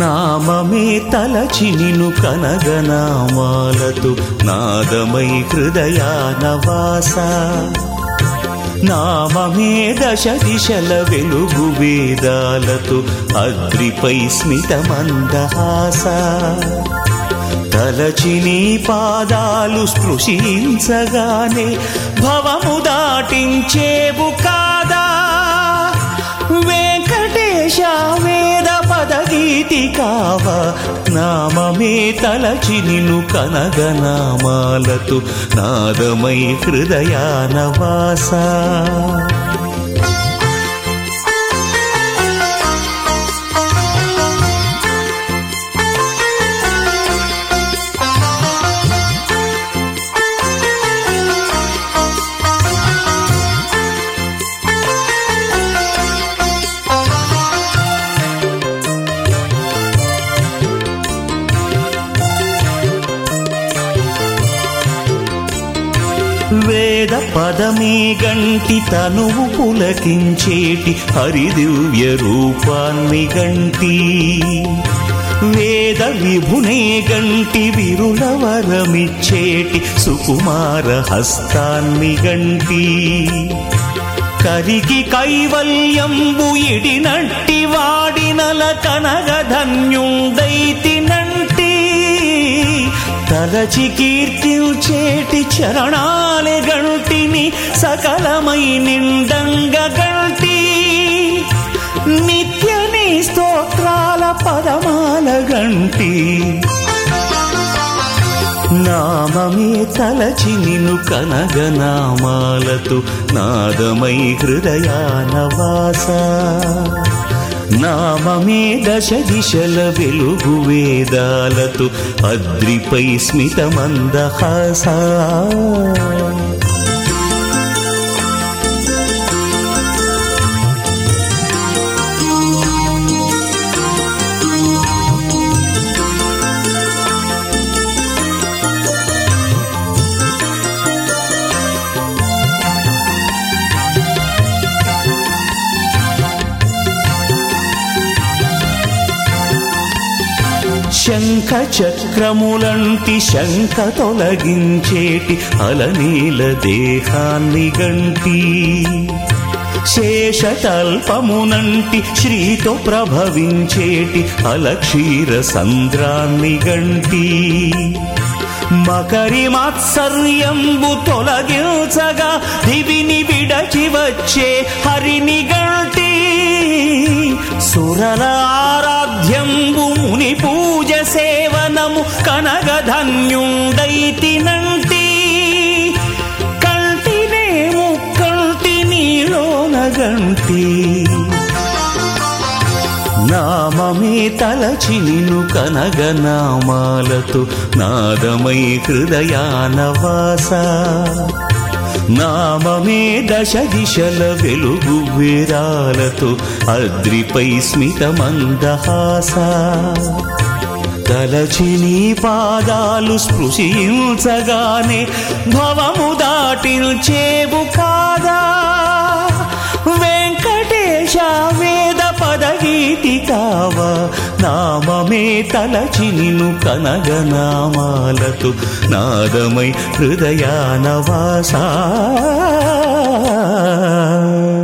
నామమే తలచి నిను కనగనామాలతో నాదమై హృదయాన వాస నామమే దశ దిశల వెలుగు వేదాలతో అద్రిపై స్మిత మందహాస తలచి నీ పాదాలు స్పృశించగానే భవము దాటించేవు కాదా వెంకటేశ వేద పదగీతి కావ నామమే తలచి నిను కనగనామాలతో నాదమై హృదయాన వాస వేద పదమే గంటి తనువు పులకించేటి హరిదివ్య రూపాన్ని గంటి వేద విభునే గంటి విరులవరమిచ్చేటి సుకుమార హస్తాన్ని గంటి కరికి కైవల్యంబు ఇడినట్టి వాడినల కనగధన్యుండైతినంటి తలచి కీర్తించేటి చరణాలే గంటిని సకలమై నిండంగ గంటి నిత్య నీ స్తోత్రాల పదమాల గంటి నామమే తలచి నిను కనగనామాలతో నాదమై హృదయాన వాస నామమే దశ దిశల వెలుగు వేదాలతో అద్రిపై స్మిత మందహాస శంఖ చక్రములంటి శంఖ తొలగించేటి అలనీల దేహాన్ని గంటి శేషతల్పమునంటి శ్రీతో ప్రభవించేటి అలక్షీర సంద్రాన్ని గంటి మకరి మాత్సర్యంబు తొలగించగా దివిని విడచి వచ్చే హరిని గంటి సురల ఆరాధ్యంబు ముని పూజ సేవనము కనగధన్యుండైతినంటి కంటినే ముక్కంటి నీలోన గంటి నామమే తలచి నిను కనగనామాలతో నాదమై హృదయాన వాస నామమే దశ దిశల వెలుగు వేదాలతో అద్రిపై స్మిత మందహాస తలచి నీ పాదాలు స్పృశించగానే భవము దాటించేవు కాదా వెంకటేశ వేద పదగీతి కావ నామమే తలచి నిను కనగనామాలతో నాదమై హృదయాన వాస